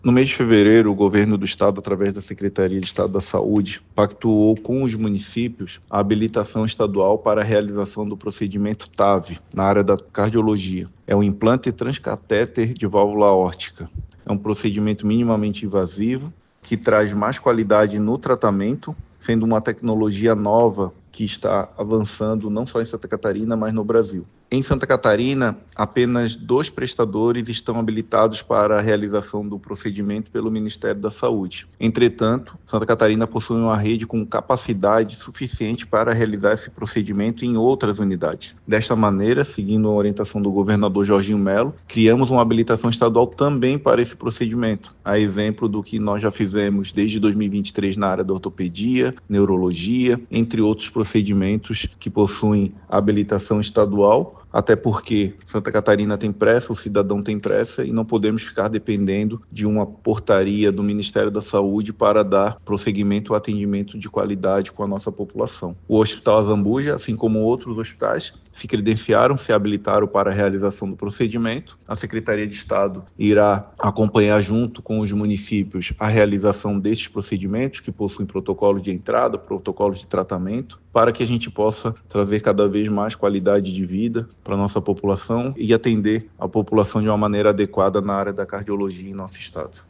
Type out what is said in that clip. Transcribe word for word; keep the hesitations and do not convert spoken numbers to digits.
No mês de fevereiro, o governo do estado, através da Secretaria de Estado da Saúde, pactuou com os municípios a habilitação estadual para a realização do procedimento T A V, na área da cardiologia. É o implante transcatéter de válvula aórtica. É um procedimento minimamente invasivo, que traz mais qualidade no tratamento, sendo uma tecnologia nova que está avançando não só em Santa Catarina, mas no Brasil. Em Santa Catarina, apenas dois prestadores estão habilitados para a realização do procedimento pelo Ministério da Saúde. Entretanto, Santa Catarina possui uma rede com capacidade suficiente para realizar esse procedimento em outras unidades. Desta maneira, seguindo a orientação do governador Jorginho Melo, criamos uma habilitação estadual também para esse procedimento, a exemplo do que nós já fizemos desde dois mil e vinte e três na área da ortopedia, neurologia, entre outros procedimentos que possuem habilitação estadual, até porque Santa Catarina tem pressa, o cidadão tem pressa e não podemos ficar dependendo de uma portaria do Ministério da Saúde para dar prosseguimento ao atendimento de qualidade com a nossa população. O Hospital Azambuja, assim como outros hospitais, se credenciaram, se habilitaram para a realização do procedimento. A Secretaria de Estado irá acompanhar junto com os municípios a realização destes procedimentos, que possuem protocolos de entrada, protocolos de tratamento, para que a gente possa trazer cada vez mais qualidade de vida para a nossa população e atender a população de uma maneira adequada na área da cardiologia em nosso estado.